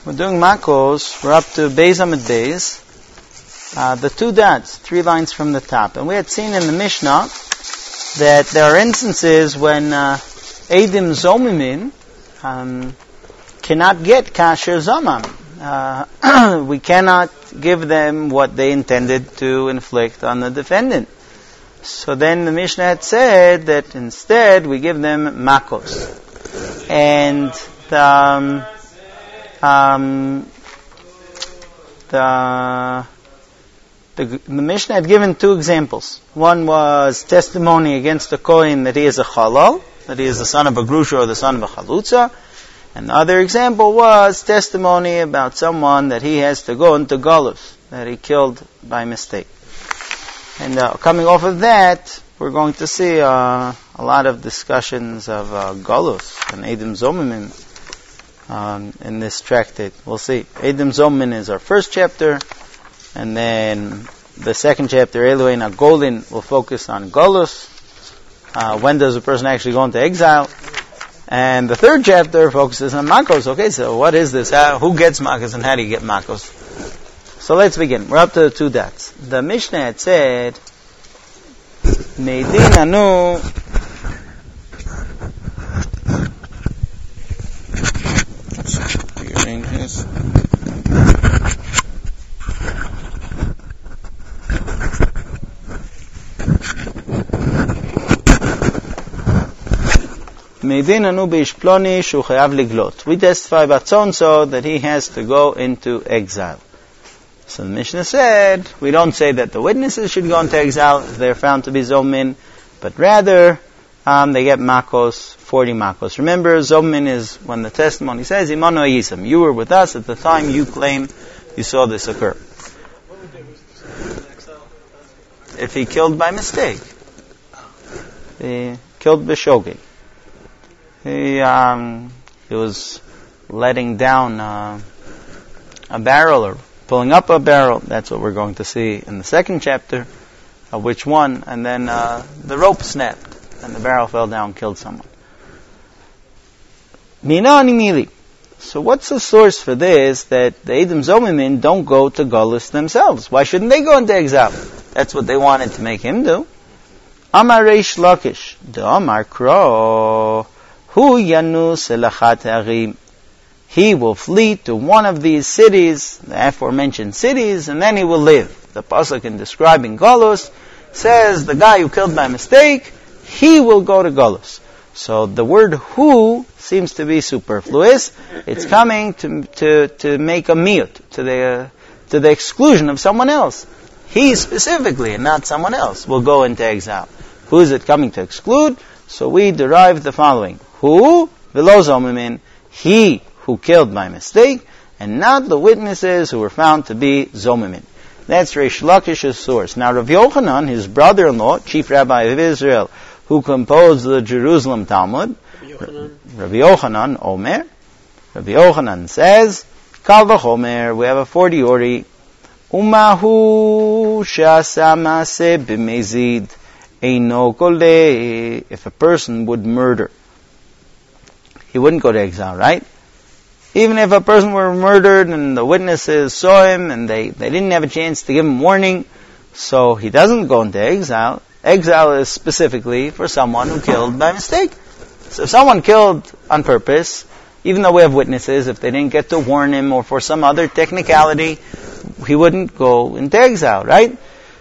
We're doing Makos. We're up to Beis Amid Beis. The 2 dots, 3 lines from the top. And we had seen in the Mishnah that there are instances when Eidim Zomimin cannot get Kasher Zomam. We cannot give them what they intended to inflict on the defendant. So then the Mishnah had said that instead we give them Makos. And the Mishnah had given 2 examples. One was testimony against the Kohen that he is a Chalal, that he is the son of a Grusha or the son of a Chalutza. And the other example was testimony about someone that he has to go into Golus, that he killed by mistake. And coming off of that, we're going to see a lot of discussions of Golus and Eidim Zomimin in this tractate. We'll see. Eidim Zomimin is our first chapter, and then the second chapter, Elohein HaGolin, will focus on Golus. When does a person actually go into exile? And the third chapter focuses on Makos. Okay, so what is this? Who gets Makos and how do you get Makos? So let's begin. We're up to the 2 dots. The Mishnah had said, Meidin Anu rearrange this. We testify about so-and-so that he has to go into exile. So the Mishnah said, we don't say that the witnesses should go into exile if they're found to be Zomin, but rather they get Makos, 40 Makos. Remember, Zomin is when the testimony says, Imano Yisam, you were with us at the time you claim you saw this occur. If he killed by mistake, he killed B'shogeg. He was letting down a barrel or pulling up a barrel. That's what we're going to see in the second chapter, which one, and then the rope snapped and the barrel fell down, killed someone. Mina Animili. So what's the source for this, that the Eidim Zomimin don't go to Golus themselves? Why shouldn't they go into exile? That's what they wanted to make him do. Amar Reish Lakish, the Amar Kro, Hu Yanu Selachat Harim. He will flee to one of these cities, the aforementioned cities, and then he will live. The pasuk in describing Golus says the guy who killed by mistake, he will go to Golus. So the word who seems to be superfluous. It's coming to make a miyut, to the exclusion of someone else. He specifically, and not someone else, will go into exile. Who is it coming to exclude? So we derive the following. Who? V'lo zomimin. He who killed by mistake, and not the witnesses who were found to be zomimin. That's Reish Lakish's source. Now Rav Yochanan, his brother-in-law, chief rabbi of Israel, who composed the Jerusalem Talmud, Rav Yochanan Omer, Rav Yochanan says, Kal v'chomer, we have a 40 ori, Umahu shasa maseh b'mezid, eino koleh. If a person would murder, he wouldn't go to exile, right? Even if a person were murdered and the witnesses saw him and they didn't have a chance to give him warning, so he doesn't go into exile. Exile is specifically for someone who killed by mistake. So if someone killed on purpose, even though we have witnesses, if they didn't get to warn him or for some other technicality, he wouldn't go into exile, right?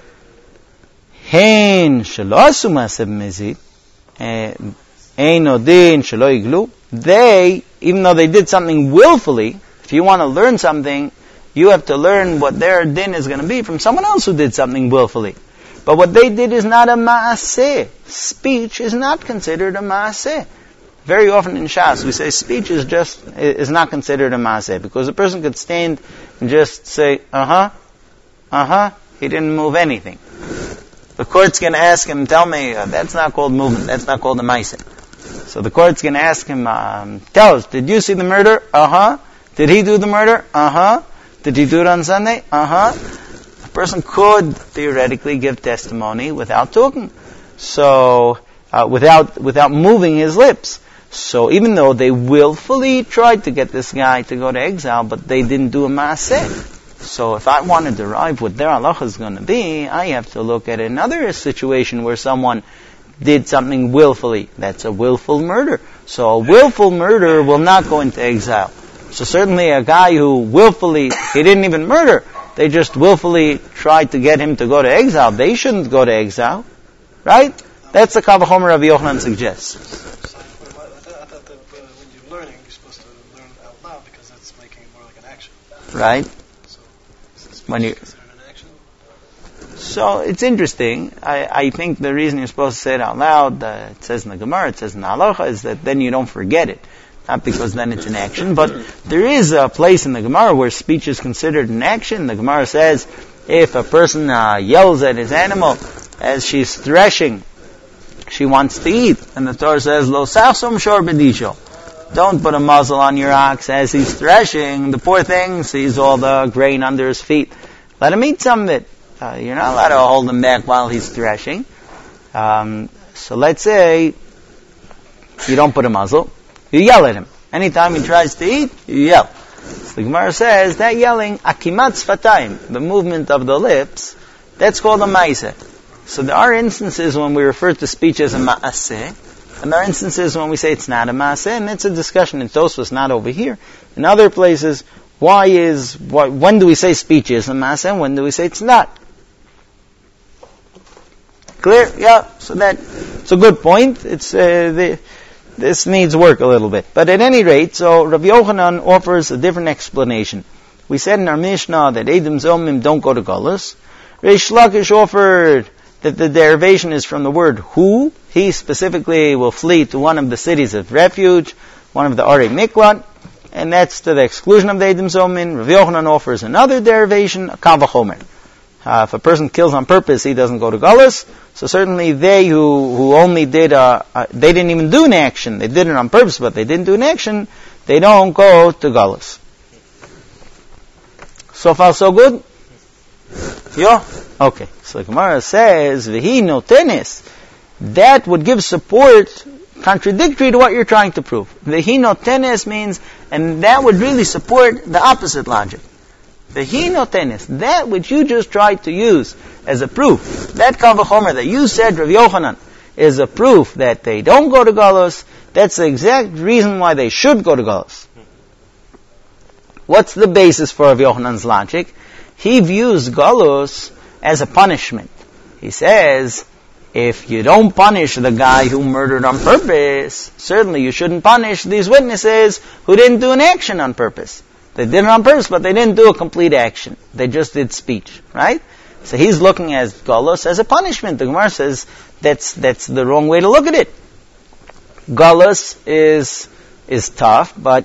Hein shelo asu ma'aseh b'mezid, ein odin shelo iglu. They, even though they did something willfully, if you want to learn something, you have to learn what their din is going to be from someone else who did something willfully. But what they did is not a ma'aseh. Speech is not considered a ma'aseh. Very often in Shas, we say speech is not considered a ma'aseh, because a person could stand and just say, he didn't move anything. The court's going to ask him, tell me, that's not called movement, that's not called a ma'aseh. So the court's going to ask him, tell us, did you see the murder? Did he do the murder? Did he do it on Sunday? A person could theoretically give testimony without talking. So, without moving his lips. So even though they willfully tried to get this guy to go to exile, but they didn't do a maaseh. So if I want to derive what their halacha is going to be, I have to look at another situation where someone did something willfully. That's a willful murder. So a willful murder will not go into exile. So certainly a guy who willfully, he didn't even murder, they just willfully tried to get him to go to exile, they shouldn't go to exile. Right? That's the Kavachomer Rabbi Yochanan suggests. I thought that when you're learning, you're supposed to learn out loud because that's making it more like an action. Right? So, is this When you considered an action? So it's interesting. I think the reason you're supposed to say it out loud, it says in the Gemara, it says in the Halacha, is that then you don't forget it. Not because then it's an action, but there is a place in the Gemara where speech is considered an action. The Gemara says if a person yells at his animal as she's threshing, she wants to eat, and the Torah says, Lo sachsum shor b'disho. Don't put a muzzle on your ox as he's threshing. The poor thing sees all the grain under his feet. Let him eat some of it. You're not allowed to hold him back while he's threshing. So let's say you don't put a muzzle. You yell at him. Anytime he tries to eat, you yell. So the Gemara says that yelling, akimat sfatayim, the movement of the lips, that's called a ma'aseh. So there are instances when we refer to speech as a ma'aseh, and there are instances when we say it's not a ma'aseh, and it's a discussion in Tosfos, not over here. In other places, when do we say speech is a ma'aseh, and when do we say it's not? Clear? Yeah. So it's a good point. This needs work a little bit. But at any rate, so Rabbi Yochanan offers a different explanation. We said in our Mishnah that Edom Zomim don't go to Galus. Reish Lakish offered that the derivation is from the word hu. He specifically will flee to one of the cities of refuge, one of the Arei Miklat, and that's to the exclusion of the Edom Zomim. Rabbi Yochanan offers another derivation, a Kavachomer. If a person kills on purpose, he doesn't go to Galus. So certainly they who only did, they didn't even do an action. They did it on purpose, but they didn't do an action. They don't go to Galus. So far, so good? Yeah? Okay. So the Gemara says, V'hi notenis. That would give support contradictory to what you're trying to prove. V'hi notenis means, and that would really support the opposite logic. V'hi notenis, that which you just tried to use as a proof, that Kavachomer that you said, Rav Yochanan, is a proof that they don't go to Galus, that's the exact reason why they should go to Galus. What's the basis for Rav Yochanan's logic? He views Galus as a punishment. He says, if you don't punish the guy who murdered on purpose, certainly you shouldn't punish these witnesses who didn't do an action on purpose. They did it on purpose, but they didn't do a complete action. They just did speech, right? So he's looking at Galus as a punishment. The Gemara says that's the wrong way to look at it. Galus is tough, but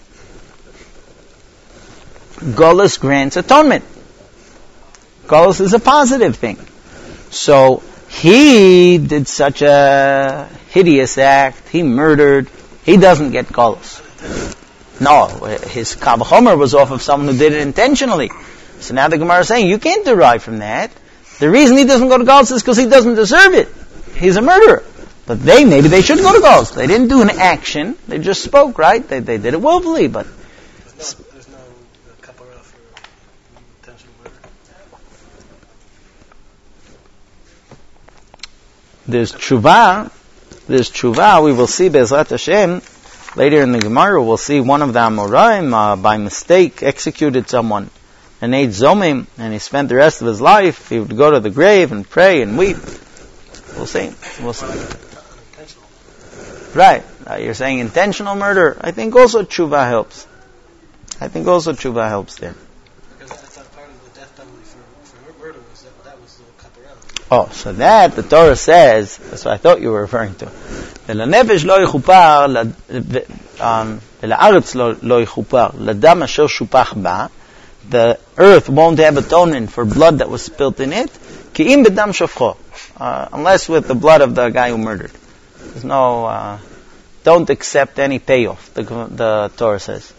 Galus grants atonement. Galus is a positive thing. So he did such a hideous act, he murdered, he doesn't get Galus. No, his Kavachomer was off of someone who did it intentionally. So now the Gemara is saying, you can't derive from that. The reason he doesn't go to Galus is because he doesn't deserve it. He's a murderer. But maybe they should go to Galus. They didn't do an action, they just spoke, right? They did it willfully, but... There's no kapara for intentional murder? There's tshuva, we will see Be'ezrat Hashem. Later in the Gemara, we'll see one of the Amoraim, by mistake, executed someone, an Eid Zomim, and he spent the rest of his life, he would go to the grave and pray and weep. We'll see. Right. You're saying intentional murder. I think also tshuva helps. there. Because that's not part of the death penalty for murder, that was the kapara. Oh, so that the Torah says, that's what I thought you were referring to. ולנפש לא יחופר, ולארץ לא יחופר, לדם אשר שופח בה, the earth won't have atonement for blood that was spilt in it, כי אם בדם שופכו, unless with the blood of the guy who murdered. There's no, don't accept any payoff, the Torah says.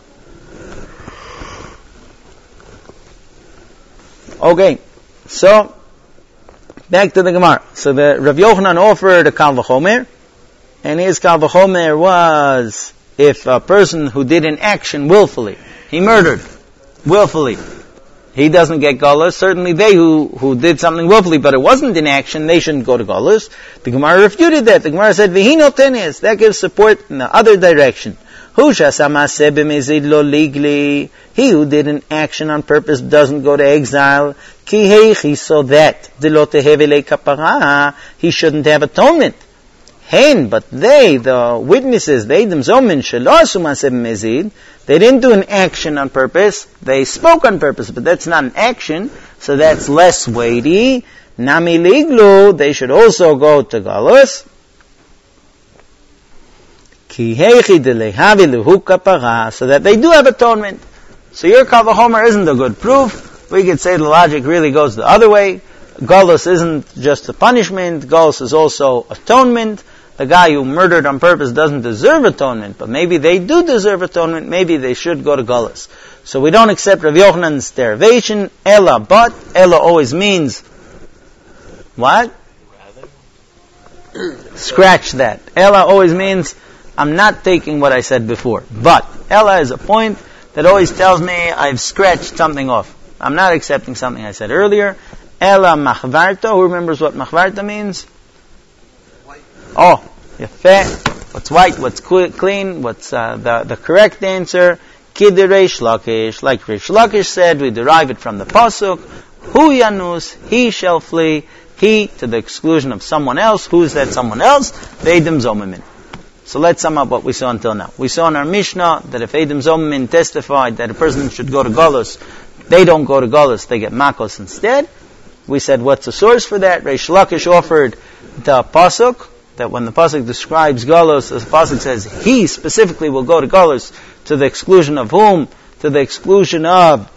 Okay, so, back to the Gemara. So the Rav Yochanan offered a Kal V'chomer, And his Kal V'chomer was if a person who did an action willfully, he murdered willfully, he doesn't get Galus. Certainly they who did something willfully, but it wasn't in action, they shouldn't go to Galus. The Gemara refuted that. The Gemara said, V'hino tenes. That gives support in the other direction. He who did an action on purpose doesn't go to exile. So that he shouldn't have atonement. But they, the witnesses, they didn't do an action on purpose. They spoke on purpose, but that's not an action, so that's less weighty. Nami liglu, they should also go to Galus. So that they do have atonement. So your Kal V'chomer isn't a good proof. We could say the logic really goes the other way. Galus isn't just a punishment. Galus is also atonement. The guy who murdered on purpose doesn't deserve atonement, but maybe they do deserve atonement. Maybe they should go to Galus. So we don't accept Rav Yochanan's derivation. Ella, but Ella always means what? Scratch that. Ella always means I'm not taking what I said before. But Ella is a point that always tells me I've scratched something off. I'm not accepting something I said earlier. Ella machvarta. Who remembers what machvarta means? White. Oh, yafeh. What's white? What's clean? What's the correct answer? Kidei Reish Lakish. Like Reish Lakish said, we derive it from the pasuk. Hu yanus, he shall flee. He to the exclusion of someone else. Who is that someone else? V'edim zomimin. So let's sum up what we saw until now. We saw in our Mishnah that if Edim Zomimin testified that a person should go to Galus, they don't go to Galus, they get Makos instead. We said, what's the source for that? Reish Lakish offered the pasuk, that when the pasuk describes Galus, the pasuk says, he specifically will go to Galus, to the exclusion of whom? To the exclusion of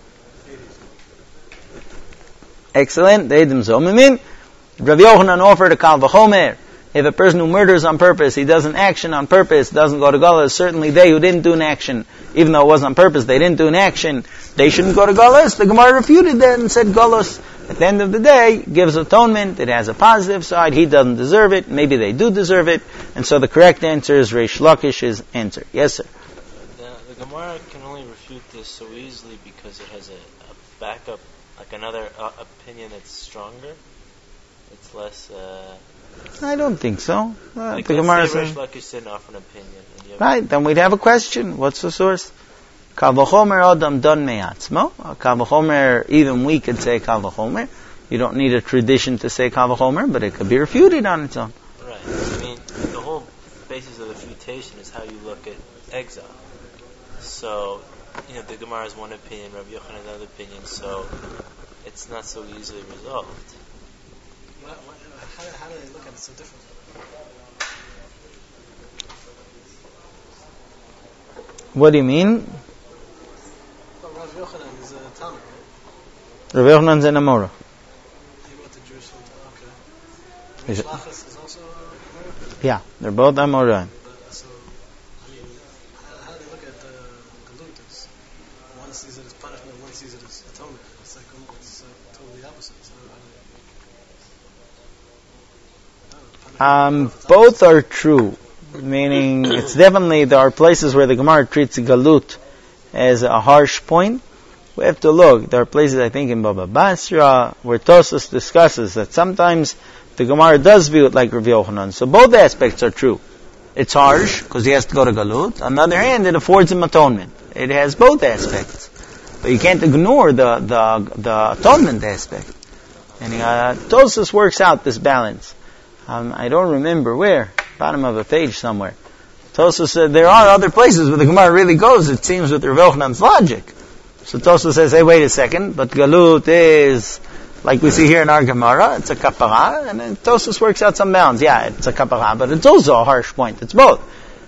excellent, the Edim Zomimin. Rav Yochanan offered a Kal V'chomer. If a person who murders on purpose, he does an action on purpose, doesn't go to Galus, certainly they who didn't do an action, even though it was on purpose, they didn't do an action, they shouldn't go to Galus. The Gemara refuted that and said Galus, at the end of the day, gives atonement, it has a positive side, he doesn't deserve it, maybe they do deserve it, and so the correct answer is Reish Lakish's answer. Yes, sir? The Gemara can only refute this so easily because it has a backup, like another opinion that's stronger. It's less... I don't think so. Like the Gemara says, Reish Lakish didn't offer an opinion. Right, then we'd have a question. What's the source? Kal V'chomer Adam Don Me'atzmo. Kal V'chomer, even we could say Kal V'chomer. You don't need a tradition to say Kal V'chomer, but it could be refuted on its own. Right. I mean, the whole basis of the refutation is how you look at exile. So, the Gemara has one opinion, Rabbi Yochanan another opinion, so it's not so easily resolved. How do they look at it so differently? What do you mean? Well, Rav Yochanan is a Talmud, right? Rav Yochanan is an Amora. He went to Jerusalem. Okay. Reish Lakish is also a Amora? Yeah, they're both Amora. So, how do they look at the Galut? One sees it as punishment, one sees it as atonement. It's like it's totally opposite. So both are true, meaning it's definitely there are places where the Gemara treats Galut as a harsh point. We have to look. There are places, I think, in Baba Basra where Tosas discusses that sometimes the Gemara does view it like Rav Yochanan. So both aspects are true. It's harsh because he has to go to Galut. On the other hand, it affords him atonement. It has both aspects, but you can't ignore the atonement aspect. And Tosas works out this balance. I don't remember where, bottom of a page somewhere. Tosfos said there are other places where the Gemara really goes, it seems, with Rav Yochanan's logic. So Tosfos says, hey, wait a second, but Galut is, like we see here in our Gemara, it's a kapara, and then Tosfos works out some bounds. Yeah, it's a kapara, but it's also a harsh point. It's both.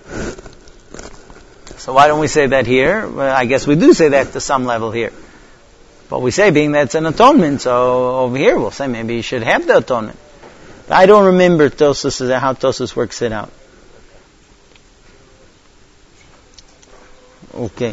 So why don't we say that here? Well, I guess we do say that to some level here. But we say, being that it's an atonement, so over here we'll say maybe you should have the atonement. I don't remember Tosfos how Tosfos works it out. Okay.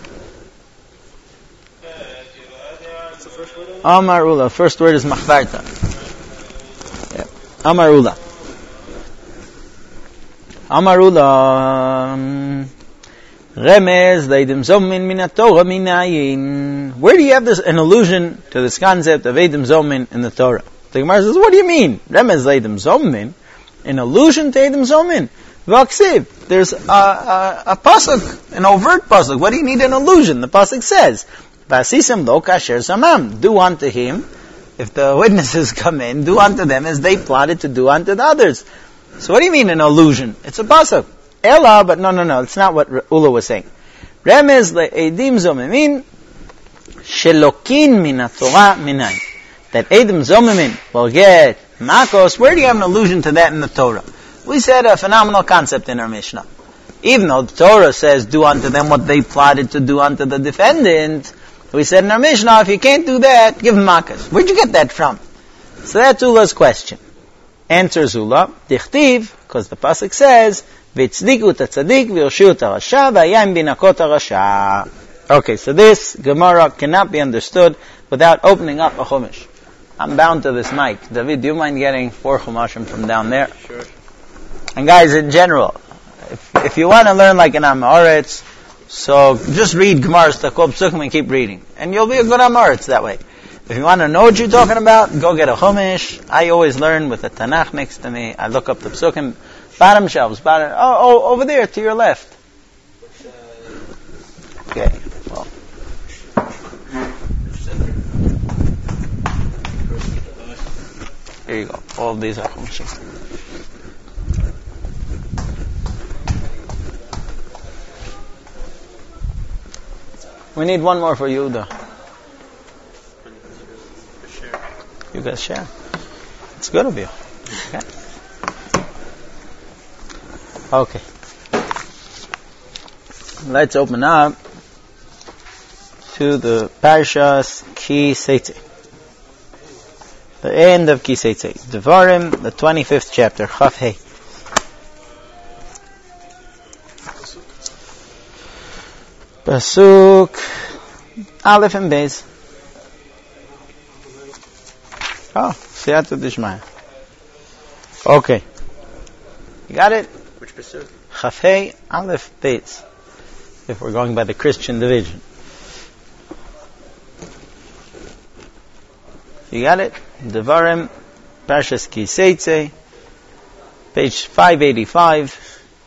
Amar Ula. First word is machvarta. Yeah. Amar Ula. Amarula. Remez leidim zomin min Torah minayin. Where do you have an allusion to this concept of Eidim Zomin in the Torah? The Gemara says, what do you mean? Remez leidim zomin, an allusion to Eidim Zomin. V'aksiv, there's a pasuk, an overt pasuk. What do you need an allusion? The pasuk says, V'asisem lo kasher samam. Do unto him, if the witnesses come in, do unto them as they plotted to do unto the others. So what do you mean an allusion? It's a pasuk. Ella, but no, it's not what Ula was saying. Remez le'edim zomimin shelokin min Torah minayin. That edim zomimin will get makos. Where do you have an allusion to that in the Torah? We said a phenomenal concept in our Mishnah. Even though the Torah says, do unto them what they plotted to do unto the defendant, we said in our Mishnah, if you can't do that, give him makas. Where'd you get that from? So that's Ula's question. Answers Ula, dichtiv, because the pasuk says, v'tzdiku t'tzadik v'yoshiu t'rasha v'ayam binakot t'rasha. Okay, so this Gemara cannot be understood without opening up a chumash. I'm bound to this mic. David, do you mind getting 4 chumashim from down there? Sure. And guys, in general, if you want to learn like an Amoritz, so just read Gemara's Takol Psukim and keep reading. And you'll be a good Amoritz that way. If you want to know what you're talking about, go get a Chumash. I always learn with a Tanakh next to me. I look up the Psukim. Bottom shelves, over there to your left. Okay, well. Here you go. All of these are Chumashim. We need one more for Yehuda. You guys share. It's good of you. Okay. Let's open up to the Parshas Ki Seitzei. The end of Ki Seitzei. Devarim, the 25th chapter. Chaf Hei. Pasuk Aleph and Beis. Oh, Siyata Dishmaya. Okay. You got it? Which pasuk? Chaf Hei, Aleph, Beis. If we're going by the Christian division. You got it? Devarim, Parshas Ki Seitzei, page 585.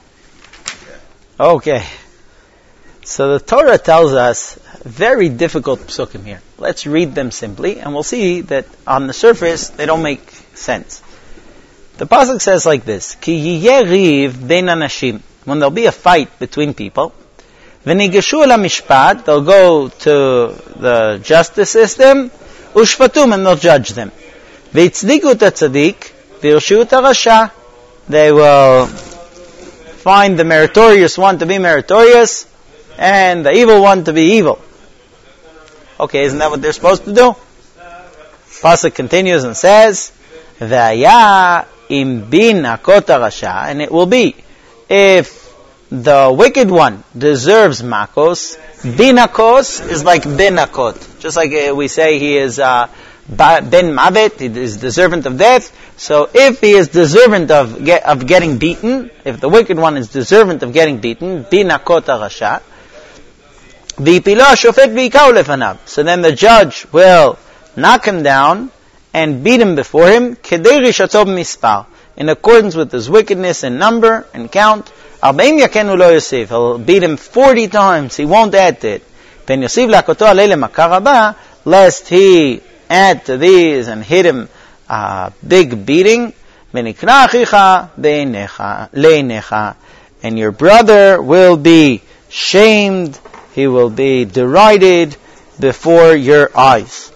Okay. So the Torah tells us very difficult psukim here. Let's read them simply, and we'll see that on the surface they don't make sense. The pasuk says like this: Ki yiyeh riv bein anashim. When there'll be a fight between people, v'nigeshu el hamishpat, they'll go to the justice system, ushpatum, and they'll judge them. V'yitzdiku t'tzadik, v'yoshiu t'rasha. They will find the meritorious one to be meritorious, and the evil one to be evil. Okay, isn't that what they're supposed to do? Pasuk continues and says, V'aya im bin akot rasha, and it will be, if the wicked one deserves makos, binakos is like binakot. Just like we say he is ben mavet, he is deserving of death. So if he is deserving of getting beaten, if the wicked one is deserving of getting beaten, binakot rasha, so then the judge will knock him down and beat him before him, in accordance with his wickedness in number and count. He'll beat him 40 times, he won't add to it. Lest he add to these and hit him a big beating. And your brother will be shamed, he will be derided before your eyes.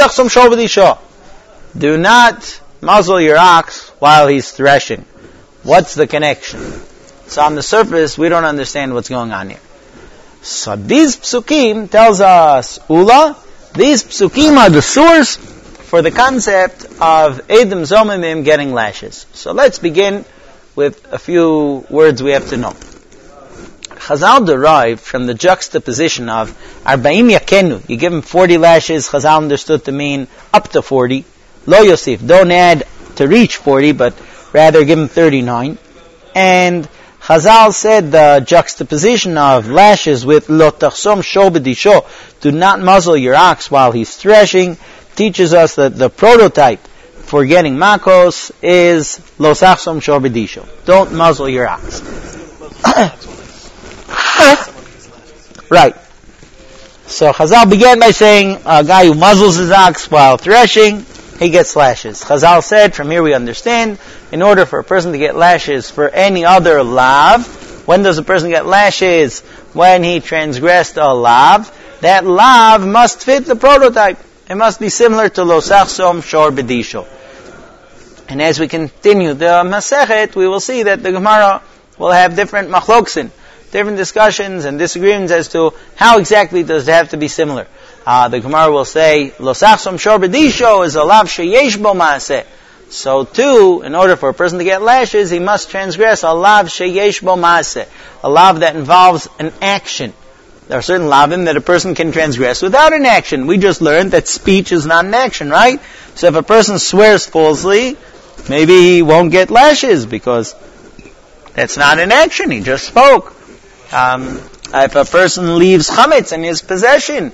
Do not muzzle your ox while he's threshing. What's the connection? So on the surface, we don't understand what's going on here. So these psukim tells us, Ula, these psukim are the source for the concept of Eidim Zomimim getting lashes. So let's begin with a few words we have to know. Chazal derived from the juxtaposition of Arba'im Yakenu. You give him 40 lashes, Chazal understood to mean up to 40. Lo Yosef, don't add to reach 40, but rather give him 39. And Chazal said the juxtaposition of lashes with lo tachsom shor b'disho, do not muzzle your ox while he's threshing, teaches us that the prototype for getting makos is lo tachsom shor b'disho. Don't muzzle your ox. Right. So Chazal began by saying a guy who muzzles his ox while threshing, he gets lashes. Chazal said, from here we understand, in order for a person to get lashes for any other lav, when does a person get lashes? When he transgressed a lav. That lav must fit the prototype. It must be similar to lo sachsom shor b'disho. And as we continue the Masechet, we will see that the Gemara will have different machloksin, different discussions and disagreements as to how exactly does it have to be similar. The Gemara will say, lo sachsom shor b'disho is a lav sheyesh bo maaseh. So too, in order for a person to get lashes, he must transgress a lav sheyesh bo maaseh, a lav that involves an action. There are certain lavim that a person can transgress without an action. We just learned that speech is not an action, right? So if a person swears falsely, maybe he won't get lashes because that's not an action, he just spoke. If a person leaves chametz in his possession,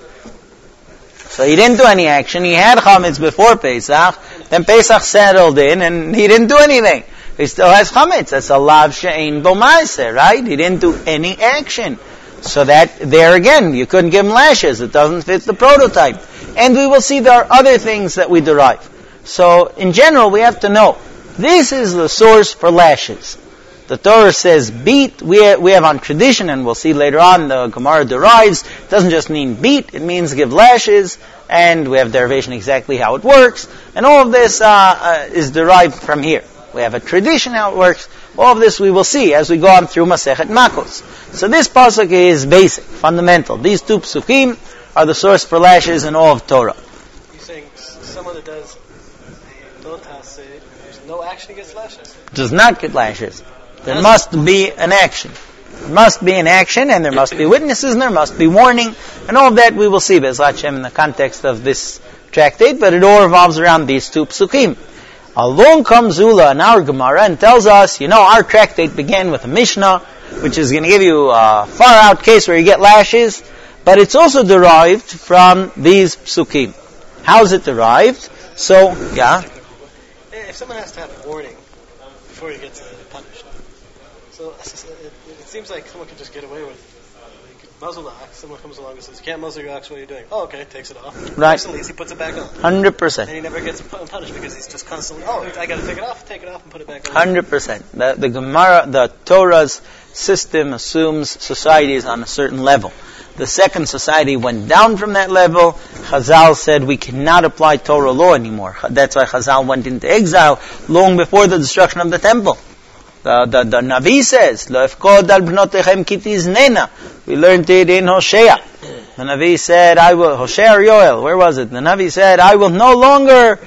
so he didn't do any action, he had chametz before Pesach, then Pesach settled in and he didn't do anything. He still has chametz. That's a lav she'ein bo ma'aseh, right? He didn't do any action. So that, there again, you couldn't give him lashes. It doesn't fit the prototype. And we will see there are other things that we derive. So, in general, we have to know, this is the source for lashes. The Torah says beat, we have on tradition, and we'll see later on, the Gemara derives, it doesn't just mean beat, it means give lashes, and we have derivation exactly how it works, and all of this is derived from here. We have a tradition how it works. All of this we will see as we go on through Masechet Makos. So this pasuk is basic, fundamental. These two psukim are the source for lashes in all of Torah. You're saying someone that does don't say there's no action against lashes? Does not get lashes. There must be an action. There must be an action, and there must be witnesses, and there must be warning, and all of that we will see, Be'ezrat Hashem, in the context of this tractate, but it all revolves around these two psukim. Along comes Zula in our Gemara and tells us, our tractate began with a Mishnah, which is going to give you a far-out case where you get lashes, but it's also derived from these psukim. How is it derived? So, yeah? If someone has to have a warning before he gets punished, so it seems like someone can just get away with muzzle the ox. Someone comes along and says, "You can't muzzle your ox. What are you doing?" Oh, okay, takes it off. Right. He puts it back on. 100%. And he never gets punished because he's just constantly, I got to take it off, and put it back on. 100%. The Gemara, the Torah's system assumes society is on a certain level. The second society went down from that level. Chazal said we cannot apply Torah law anymore. That's why Chazal went into exile long before the destruction of the temple. The Navi says, "Lo efkod al bnotechem ki tiznena." We learned it in Hosea. The Navi said, "I will." Hosea or Yoel? Where was it? The Navi said, "I will no longer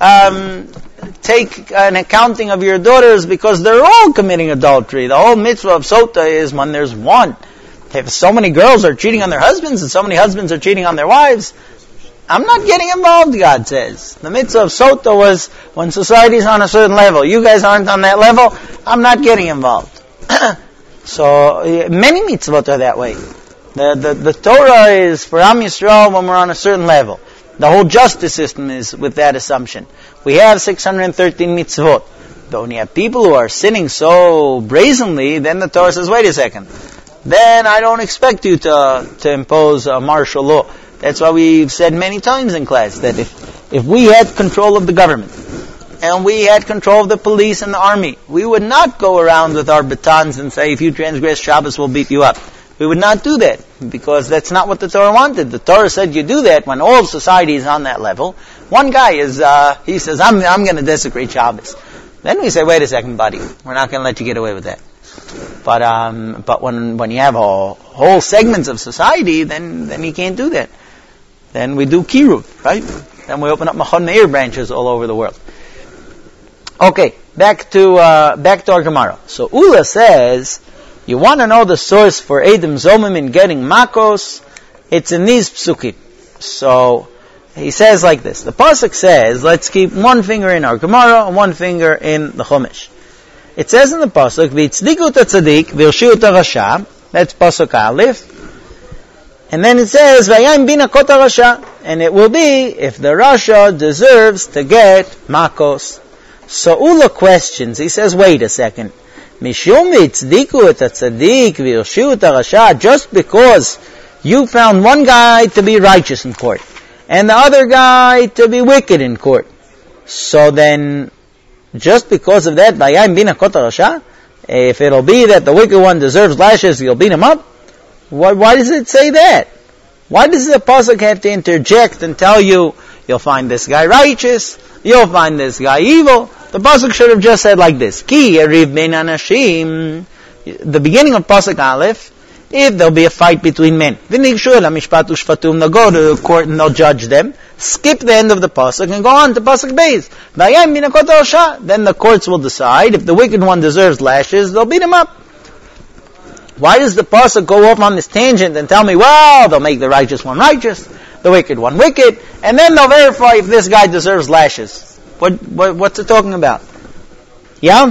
take an accounting of your daughters because they're all committing adultery." The whole mitzvah of Sota is when there's one. If so many girls are cheating on their husbands and so many husbands are cheating on their wives, I'm not getting involved, God says. The mitzvah of Sota was when society is on a certain level. You guys aren't on that level, I'm not getting involved. So, many mitzvot are that way. The Torah is for Am Yisrael when we're on a certain level. The whole justice system is with that assumption. We have 613 mitzvot. But when you have people who are sinning so brazenly, then the Torah says, wait a second. Then I don't expect you to impose a martial law. That's why we've said many times in class that if we had control of the government and we had control of the police and the army, we would not go around with our batons and say, if you transgress Shabbos, we'll beat you up. We would not do that because that's not what the Torah wanted. The Torah said you do that when all society is on that level. One guy he says, I'm going to desecrate Shabbos. Then we say, wait a second, buddy, we're not going to let you get away with that. But when you have whole segments of society, then you can't do that. Then we do kiruv, right? Then we open up Machon Meir branches all over the world. Okay, back to our Gemara. So Ula says, you want to know the source for Edom Zomim in getting makos? It's in these psukim. So he says like this. The pasuk says, let's keep one finger in our Gemara and one finger in the Chumash. It says in the pasuk, "V'tzdiku tzaddik v'yoshiu rasha." That's pasuk Aleph. And then it says, "Vayayim bina kot rasha," and it will be if the rasha deserves to get makos. So Ula questions. He says, "Wait a second. Mishum v'tzdiku et tzaddik v'yoshiu rasha." Just because you found one guy to be righteous in court and the other guy to be wicked in court, so then, just because of that, vayayim bina kot rasha, if it'll be that the wicked one deserves lashes, you'll beat him up? Why does it say that? Why does the pasuk have to interject and tell you, you'll find this guy righteous, you'll find this guy evil? The pasuk should have just said like this, Ki yeriv bein anashim, the beginning of pasuk Aleph, if there'll be a fight between men. V'nigshu el hamishpat u'shfatum, they'll go to the court and they'll judge them. Skip the end of the pasuk and go on to pasuk Beis. Vayayim bina kot rasha. Then the courts will decide if the wicked one deserves lashes, they'll beat him up. Why does the pasuk go off on this tangent and tell me, well, they'll make the righteous one righteous, the wicked one wicked, and then they'll verify if this guy deserves lashes? What's it talking about? Yeah?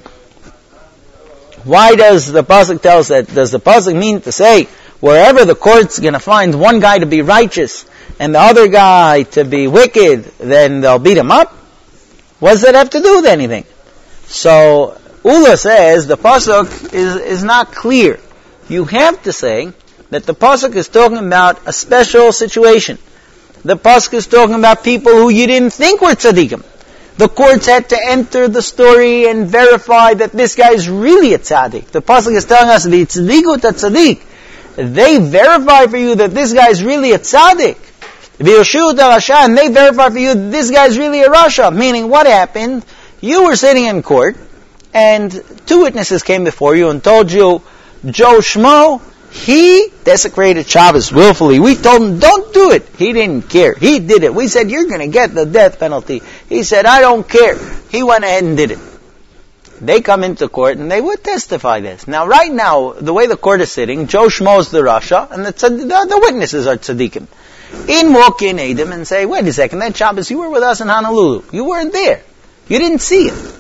Why does the pasuk tell us that? Does the pasuk mean to say wherever the court's going to find one guy to be righteous and the other guy to be wicked, then they'll beat him up? What does that have to do with anything? So Ula says the pasuk is not clear. You have to say that the pasuk is talking about a special situation. The pasuk is talking about people who you didn't think were tzaddikim. The courts had to enter the story and verify that this guy is really a tzaddik. The pasuk is telling us, "V'tzdiku tzaddik." They verify for you that this guy is really a tzaddik. V'yoshiu rasha, and they verify for you that this guy is really a rasha. Meaning, what happened? You were sitting in court, and two witnesses came before you and told you, Joe Schmo, he desecrated Shabbos willfully. We told him, don't do it. He didn't care. He did it. We said, you're going to get the death penalty. He said, I don't care. He went ahead and did it. They come into court and they would testify this. Now, right now, the way the court is sitting, Joe Schmo is the rasha, and the witnesses are tzaddikim. In walk in Adam and say, wait a second, that Shabbos, you were with us in Honolulu. You weren't there. You didn't see it.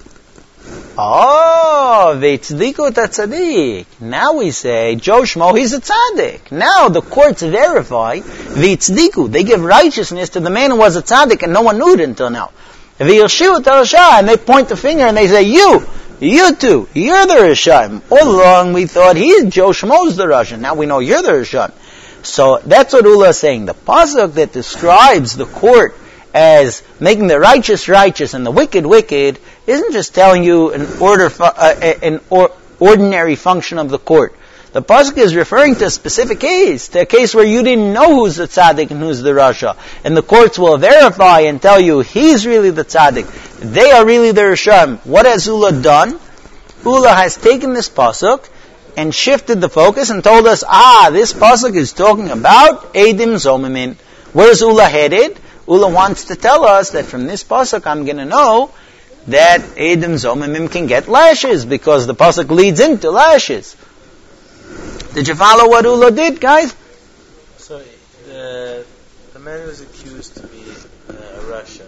Oh, v'tzdiku tzaddik. Now we say, Joe Schmo, he's a tzaddik. Now the courts verify, v'tzdiku. They give righteousness to the man who was a tzaddik and no one knew it until now. V'yoshiu rasha, and they point the finger and they say, you two, you're the rasha. All along we thought Joe Schmo's the rasha. Now we know you're the rasha. So that's what Ula is saying. The pasuk that describes the court as making the righteous righteous and the wicked wicked isn't just telling you an ordinary function of the court. The pasuk is referring to a specific case, to a case where you didn't know who's the tzaddik and who's the rasha, and the courts will verify and tell you he's really the tzaddik, they are really the rasha. What has Ula done? Ula has taken this pasuk and shifted the focus and told us, this pasuk is talking about Eidim Zomimim. Where's Ula headed? Ula wants to tell us that from this pasuk I'm going to know that Eidim Zomimim can get lashes, because the pasuk leads into lashes. Did you follow what Ula did, guys? So the man who was accused to be a rasha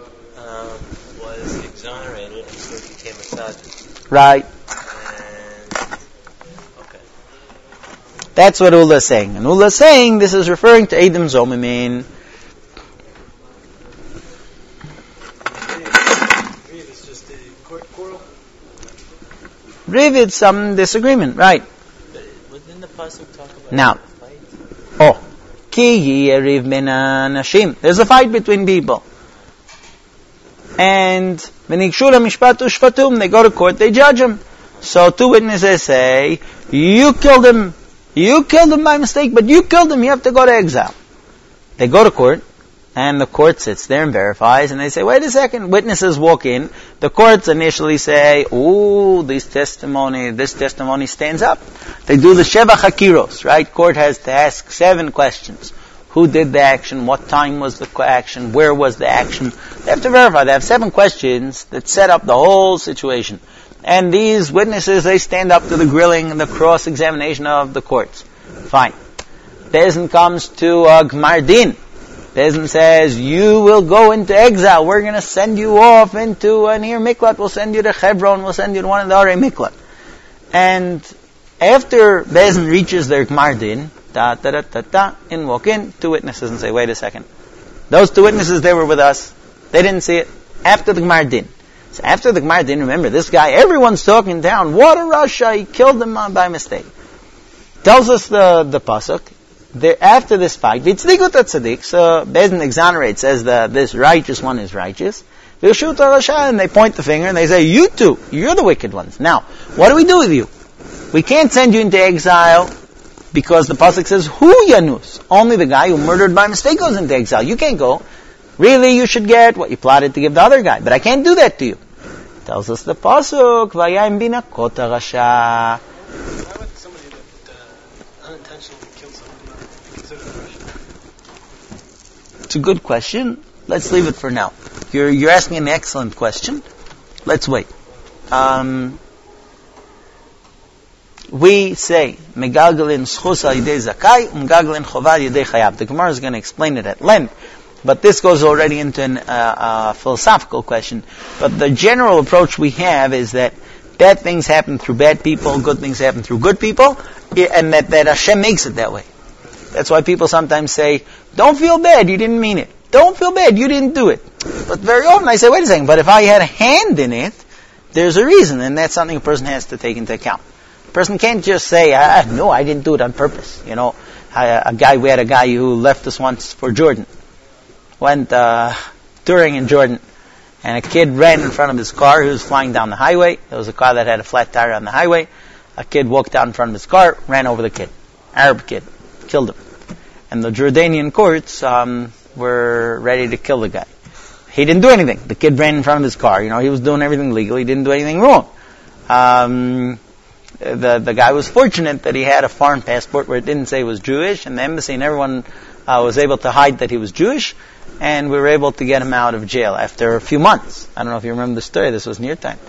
was exonerated and so he became a tzaddik. Right. Okay. That's what Ula is saying. And Ula is saying this is referring to Eidim Zomimim. Riv is some disagreement, right? But didn't the pasuk talk about now, the fight? Ki yeriv ben anashim. There's a fight between people. And v'nigshu lemishpat u'shfatum, they go to court, they judge him. So two witnesses say, you killed him by mistake, but you killed him, you have to go to exile. They go to court, and the court sits there and verifies, and they say, wait a second, witnesses walk in, the courts initially say, this testimony stands up. They do the Sheva Chakiros, right? Court has to ask 7 questions. Who did the action? What time was the action? Where was the action? They have to verify. They have 7 questions that set up the whole situation. And these witnesses, they stand up to the grilling and the cross-examination of the courts. Fine. Peasant comes to Gmar Din. Bezin says, you will go into exile. We're going to send you off into an Nir Miklat. We'll send you to Hebron. We'll send you to one of the Arei Miklat. And after Bezin reaches their Gmar Din, in walk in, 2 witnesses and say, wait a second. Those 2 witnesses, they were with us. They didn't see it. After the Gmar Din. So after the Gmar Din, remember, this guy, everyone's talking down. What a Rasha, he killed him by mistake. Tells us the Pasuk. After this fight, Vitzdigut Tzaddik, so Bezin exonerates, says that this righteous one is righteous. V'yushuta Rasha, and they point the finger and they say, you two, you're the wicked ones. Now, what do we do with you? We can't send you into exile because the Pasuk says, Hu Yanus. Only the guy who murdered by mistake goes into exile. You can't go. Really, you should get what you plotted to give the other guy. But I can't do that to you. Tells us the Pasuk, Vayayim bina kota Rasha. Why would somebody that unintentionally killed somebody be considered a Rasha? It's a good question. Let's leave it for now. You're asking an excellent question. Let's wait. We say, Megalgalin schus al yidei zakai, Megalgalin chovad yidei chayav. The Gemara is going to explain it at length, but this goes already into a philosophical question. But the general approach we have is that bad things happen through bad people, good things happen through good people, and that Hashem makes it that way. That's why people sometimes say, don't feel bad, you didn't mean it. Don't feel bad, you didn't do it. But very often I say, wait a second, but if I had a hand in it, there's a reason, and that's something a person has to take into account. A person can't just say, no, I didn't do it on purpose. You know, we had a guy who left us once for Jordan. Went touring in Jordan, and a kid ran in front of his car. He was flying down the highway. There was a car that had a flat tire on the highway. A kid walked out in front of his car, ran over the kid. Arab kid. Killed him. And the Jordanian courts were ready to kill the guy. He didn't do anything. The kid ran in front of his car. You know, he was doing everything legal. He didn't do anything wrong. The guy was fortunate that he had a foreign passport where it didn't say he was Jewish, and the embassy and everyone was able to hide that he was Jewish, and we were able to get him out of jail after a few months. I don't know if you remember the story. This was near time.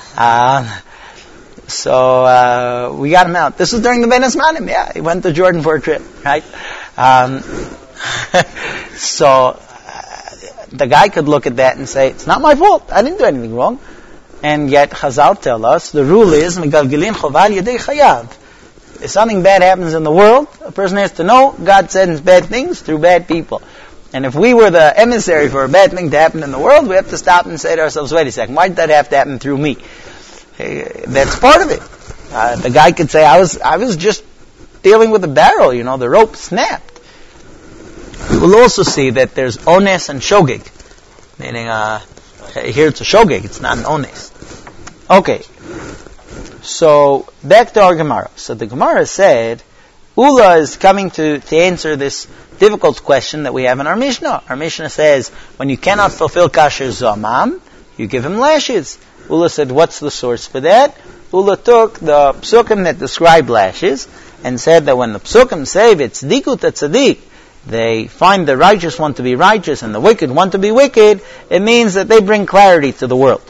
So we got him out. This was during the Ben Asmanim. Yeah, he went to Jordan for a trip, right? So the guy could look at that and say, it's not my fault. I didn't do anything wrong. And yet Chazal tell us the rule is Megalgalin chovad yedei chayav. If something bad happens in the world, a person has to know God sends bad things through bad people. And if we were the emissary for a bad thing to happen in the world, we have to stop and say to ourselves, wait a second, why did that have to happen through me? That's part of it. The guy could say, I was just dealing with a barrel, you know, the rope snapped. We will also see that there's ones and shogeg, meaning here it's a shogeg, it's not an ones. Okay, so back to our Gemara. So the Gemara said, Ula is coming to answer this difficult question that we have in our Mishnah. Our Mishnah says, when you cannot fulfill kasher zamam, you give him lashes. Ula said, what's the source for that? Ula took the psukim that describe lashes and said that when the psukim say it's dikut tzaddik, they find the righteous one to be righteous and the wicked one to be wicked, it means that they bring clarity to the world.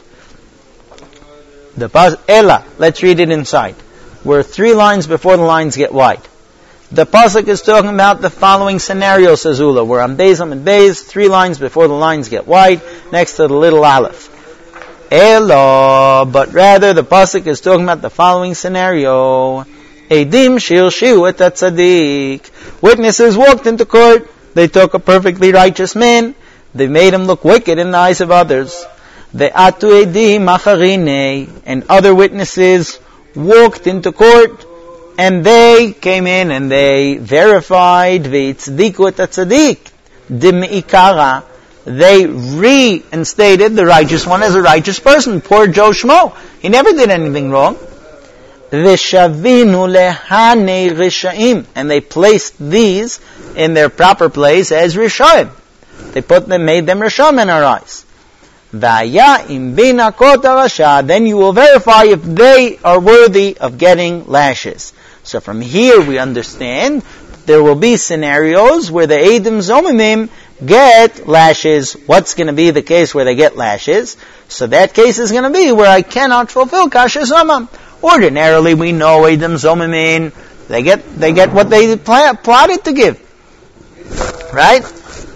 Ella, let's read it inside. We're 3 lines before the lines get wide. The pasuk is talking about the following scenario, says Ula. We're on Beis and Beis, 3 lines before the lines get wide, next to the little aleph. Ella, but rather the pasuk is talking about the following scenario. Eidim shirshiu et tzaddik. Witnesses walked into court. They took a perfectly righteous man. They made him look wicked in the eyes of others. The atu eidim acharine, and other witnesses walked into court, and they came in and they verified v'tzdiku et tzaddik dimikara. They reinstated the righteous one as a righteous person. Poor Joe Schmo. He never did anything wrong. V'shavinu lehane rishaim, and they placed these in their proper place as rishaim. They made them rishaim in our eyes. V'aya im bina kota rasha, then you will verify if they are worthy of getting lashes. So from here we understand there will be scenarios where the Eidim Zomimim get lashes. What's going to be the case where they get lashes? So that case is going to be where I cannot fulfill kasher zamam. Ordinarily, we know Eidim Zomimim, they get what they plotted to give. Right?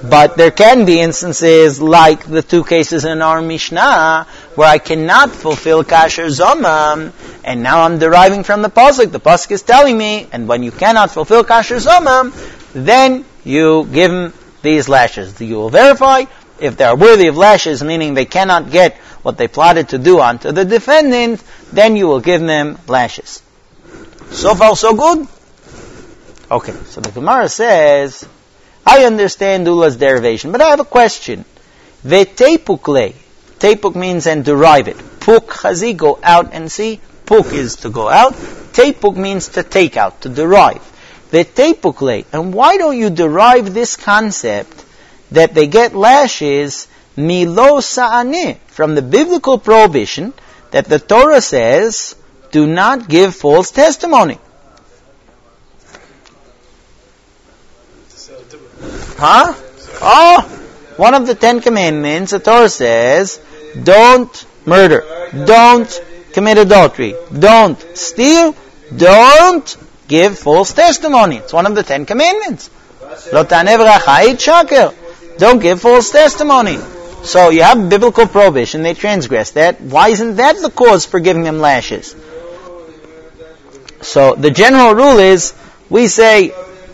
But there can be instances like the two cases in our Mishnah where I cannot fulfill kasher zomam, and now I'm deriving from the pasuk. The pasuk is telling me, and when you cannot fulfill kasher zomam, then you give them these lashes. You will verify if they are worthy of lashes, meaning they cannot get what they plotted to do onto the defendant, then you will give them lashes. So far, so good? Okay, so the Gemara says, I understand Ula's derivation, but I have a question. Ve'tepukle. Tepuk means and derive it. Puk chazi, go out and see. Puk is to go out. Tepuk means to take out, to derive. Ve'tepukle. And why don't you derive this concept that they get lashes milo sa'aneh, from the biblical prohibition that the Torah says, do not give false testimony. Huh? Oh, one of the 10 commandments, the Torah says, don't murder, don't commit adultery, don't steal, don't give false testimony. It's one of the 10 commandments. Lo ta'aneh v'rachayit shaker. Don't give false testimony. So you have biblical prohibition, they transgress that. Why isn't that the cause for giving them lashes? So the general rule is, we say,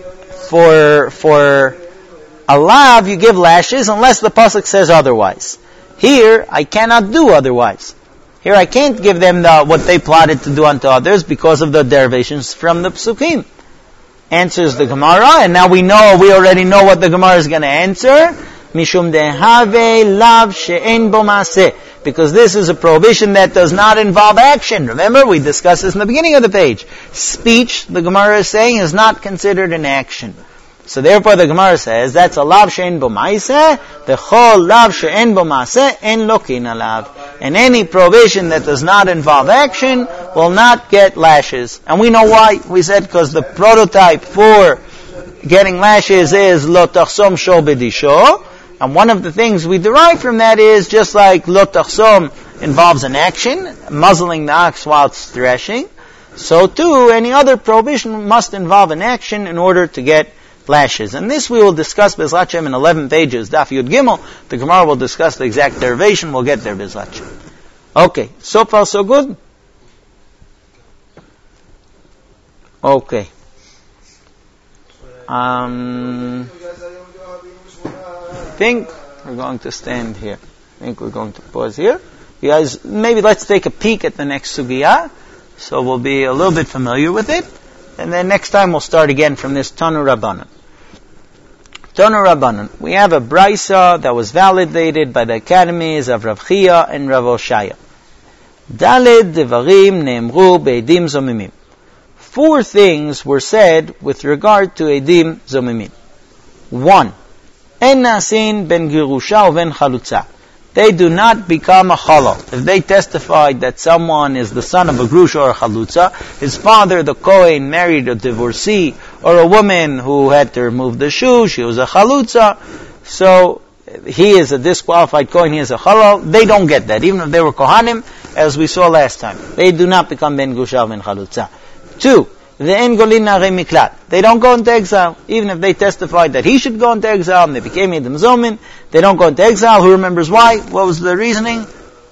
for a lav you give lashes unless the pasuk says otherwise. Here, I cannot do otherwise. Here I can't give them what they plotted to do unto others because of the derivations from the psukim. Answers the Gemara, and now we already know what the Gemara is going to answer. Mishum dehave lav she'en bo maaseh. Because this is a prohibition that does not involve action. Remember, we discussed this in the beginning of the page. Speech, the Gemara is saying, is not considered an action. So therefore the Gemara says, that's a lav she'en bo maaseh, the chol lav she'en bo maaseh, en lokin alav. And any prohibition that does not involve action will not get lashes. And we know why. We said because the prototype for getting lashes is lo tachsom sho b'disho. And one of the things we derive from that is, just like lo tachsom involves an action, muzzling the ox while it's threshing, so too any other prohibition must involve an action in order to get lashes. And this we will discuss B'ezrat Hashem in 11 pages, Daf Yud Gimel. The Gemara will discuss the exact derivation. We'll get there B'ezrat Hashem. Okay, so far so good? Okay. I think we're going to stand here. I think we're going to pause here. You guys, maybe let's take a peek at the next sugiyah, so we'll be a little bit familiar with it. And then next time we'll start again from this Tanu Rabbanan. Tanu Rabbanan. We have a Brisa that was validated by the academies of Rav Chia and Rav Oshaya. Daled devarim neemru be'edim zomimim. 4 things were said with regard to edim zomimim. 1. En nasin ben girusha uven chalutza. They do not become a chalal. If they testified that someone is the son of a grusha or a chalutza, his father, the Kohen, married a divorcee, or a woman who had to remove the shoe, she was a chalutza, so he is a disqualified Kohen, he is a chalal, they don't get that, even if they were Kohanim, as we saw last time. They do not become ben grusha ben chalutza. 2. Ve'en golin na'arei miklat. They don't go into exile. Even if they testified that he should go into exile and they became Edom Zomin, they don't go into exile. Who remembers why? What was the reasoning?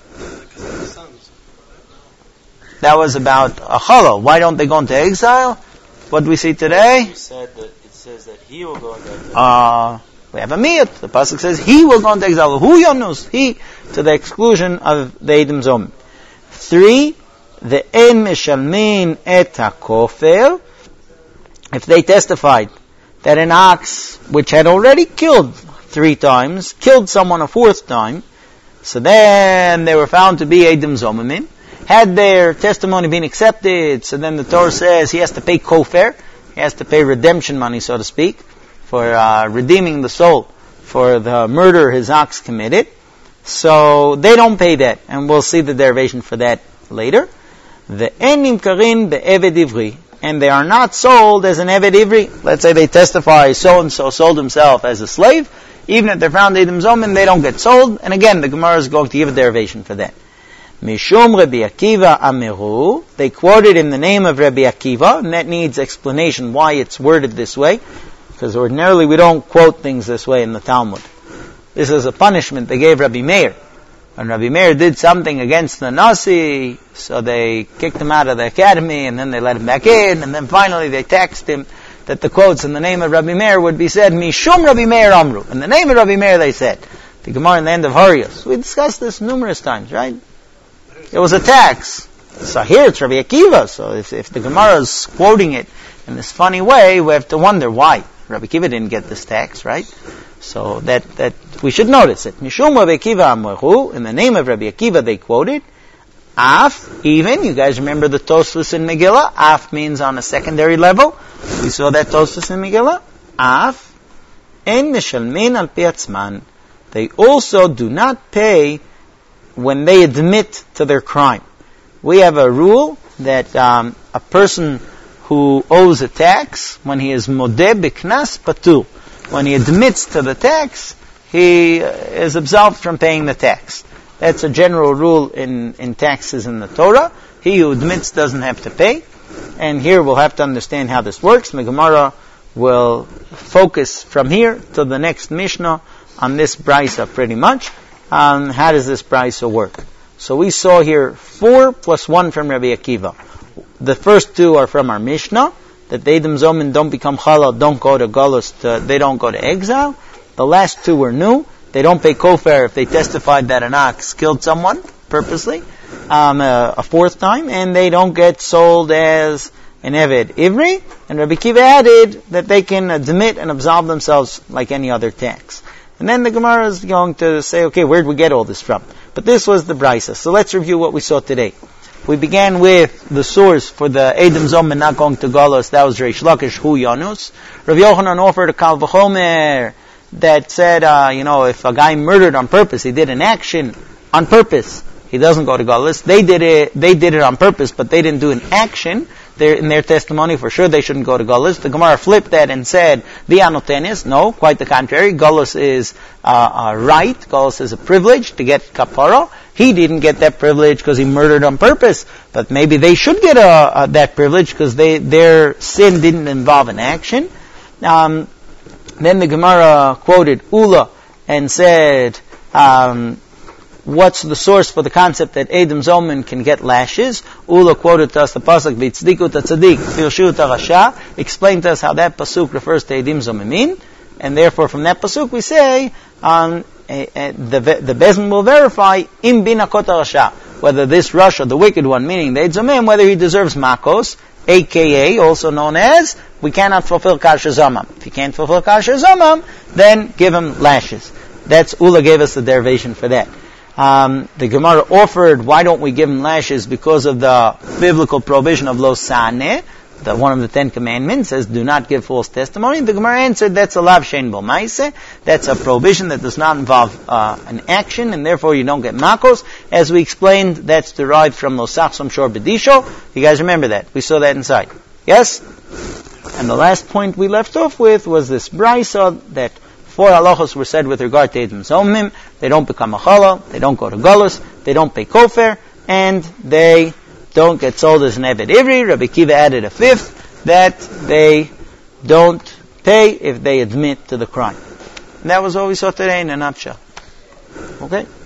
That was about a chalal. Why don't they go into exile? What do we see today? You said that it says that he will go into exile. We have a miyat. The pasuk says he will go into exile. Who yonus? He, to the exclusion of the Edom Zomin. 3. The en meshalmin et hakofer. If they testified that an ox which had already killed 3 times killed someone a 4th time, so then they were found to be Edom Zomimim. Had their testimony been accepted, so then the Torah says he has to pay kofer, he has to pay redemption money, so to speak, for redeeming the soul for the murder his ox committed. So they don't pay that, and we'll see the derivation for that later. The enim karin be'eved ivri, and they are not sold as an eved ivri. Let's say they testify so and so sold himself as a slave. Even if they're found Edom Zomin, they don't get sold. And again, the Gemara is going to give a derivation for that. Mishum Rabbi Akiva Amiru. They quoted in the name of Rabbi Akiva, and that needs explanation why it's worded this way. because ordinarily we don't quote things this way in the Talmud. This is a punishment they gave Rabbi Meir. When Rabbi Meir did something against the Nasi, so they kicked him out of the academy, and then they let him back in, and then finally they taxed him that the quotes in the name of Rabbi Meir would be said, Mishum Rabbi Meir Amru. In the name of Rabbi Meir they said. The Gemara in the end of Harius. We discussed this numerous times, right? It was a tax. So here it's Rabbi Akiva, so if the Gemara is quoting it in this funny way, we have to wonder why. Rabbi Akiva didn't get this tax, right? So that we should notice it. Mishum Rabbi Akiva Amru, in the name of Rabbi Akiva they quoted, Af, even, you guys remember the Tosfos in Megillah? Af means on a secondary level. We saw that Tosfos in Megillah. Af, en mishalmin al pi atzman. They also do not pay when they admit to their crime. We have a rule that a person who owes a tax, when he is modeh b'knas patur, when he admits to the tax, he is absolved from paying the tax. That's a general rule in taxes in the Torah. He who admits doesn't have to pay. And here we'll have to understand how this works. The Gemara will focus from here to the next Mishnah on this brisa pretty much. How does this brisa work? So we saw here 4 plus 1 from Rabbi Akiva. The first 2 are from our Mishnah, that the Edom Zomin don't become Chalal, don't go to Golus, they don't go to exile. The last 2 were new. They don't pay kofar if they testified that an ox killed someone purposely a 4th time, and they don't get sold as an Eved Ivri. And Rabbi Akiva added that they can admit and absolve themselves like any other tax. And then the Gemara is going to say, okay, where did we get all this from? But this was the brisa. So let's review what we saw today. We began with the source for the Edom Zomin not going to Golos. That was Reish Lakish Hu Yanus. Rav Yochanan offered a Kal V'chomer that said, if a guy murdered on purpose, he did an action on purpose, he doesn't go to Golos. They did it on purpose, but they didn't do an action. In their testimony, for sure they shouldn't go to Golos. The Gemara flipped that and said, V'anotenis, no, quite the contrary. Golos is a right. Golos is a privilege to get kapara. He didn't get that privilege because he murdered on purpose. But maybe they should get that privilege because their sin didn't involve an action. Then the Gemara quoted Ula and said, what's the source for the concept that Edom Zomin can get lashes? Ula quoted to us the pasuk V'tzdiku tzadik v'yoshiu rasha, explained to us how that pasuk refers to Edom Zomin, and therefore from that pasuk we say the Bezin will verify im binakot rasha, whether this Rasha, the wicked one, meaning the Edom Zomin, whether he deserves makos, aka also known as we cannot fulfill kasher zamam. If you can't fulfill kasher zamam, then give him lashes. That's Ula gave us the derivation for that. The Gemara offered, why don't we give him lashes? Because of the biblical prohibition of lo saneh, one of the 10 commandments says, do not give false testimony. The Gemara answered, that's a lav shein bo ma'aseh. That's a prohibition that does not involve an action, and therefore you don't get makos. As we explained, that's derived from lo sachsom shor bedisho. You guys remember that? We saw that inside. Yes? And the last point we left off with was this brisa that 4 halachos were said with regard to Edom Zomim. They don't become a chalal, they don't go to Golus, they don't pay kofar, and they don't get sold as an Eved Ivri. Rabbi Akiva added a 5th, that they don't pay if they admit to the crime. And that was what we saw today in a nutshell. Okay?